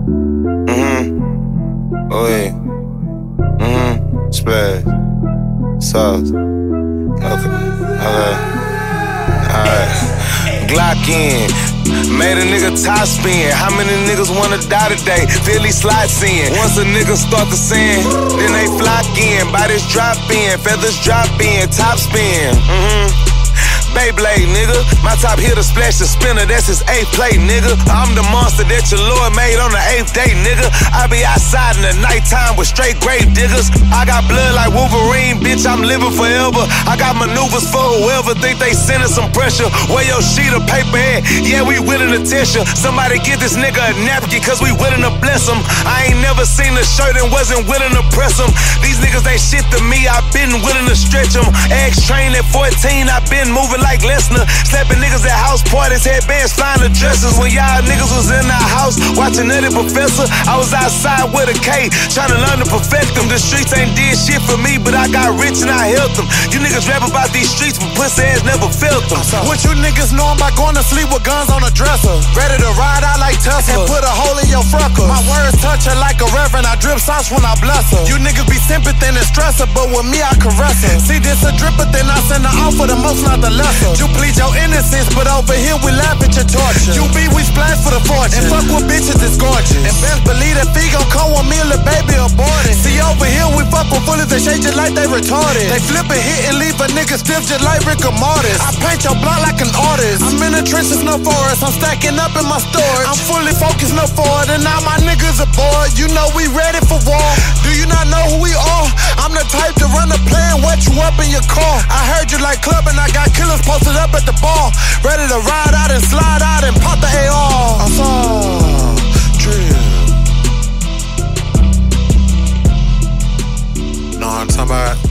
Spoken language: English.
Oh yeah. Spaz. Sauce. Okay. Alright. Glock in. Made a nigga top spin. How many niggas wanna die today? Philly slots in. Once a nigga start to sin, then they flock in. Bodies drop in, feathers drop in, top spin. Beyblade, nigga. My top hitter splash the spinner, that's his 8th play, nigga. I'm the monster that your Lord made on the 8th day, nigga. I be outside in the nighttime with straight grave diggers. I got blood like Wolverine, bitch, I'm living forever. I got maneuvers for whoever think they sending some pressure. Wear your sheet of paper head, yeah, we willing to test you. Somebody get this nigga a napkin, cause we willing to bless him. I ain't never seen a shirt and wasn't willing to press him. These niggas ain't shit to me, I been willing to stretch them. X-Train at 14, I been moving like Lesnar, slapping niggas at house parties, headbands flying the dresses. When y'all niggas was in our house watching Nutty Professor, I was outside with a K, trying to learn to perfect them. The streets ain't did shit for me, but I got rich and I helped them. You niggas rap about these streets, but pussy ass never felt them. What you niggas know about going to sleep with guns on a dresser? Ready to ride out like Tesla and put a hole in your freckles. My words touch her like a reverend, I drip sauce when I bless her. You niggas be sympathy and stress her, but with me I caress her. See this a dripper, then I send her off for the most, not the lesser. You plead your innocence, but over here we laugh at your torture. You be, we splash for the fortune, and fuck with bitches, it's gorgeous. And best believe that fee gon' come with me, little baby aborted. See over here we fuck with bullies, they shake just like they retarded. They flip a hit and leave a nigga stiff just like Rick Mortis. I paint your block like an artist. I'm in the trenches, no forest. I'm stacking up in my storage. I'm fully focused, no forward, and now my niggas aboard. You know we ready for war. Do you not know who we are? I'm the type to run a plan, wet you up in your car. I heard you like club and I got killers posted up at the bar, ready to ride out and slide out and pop the AR. I saw drill. Know what I'm talking about?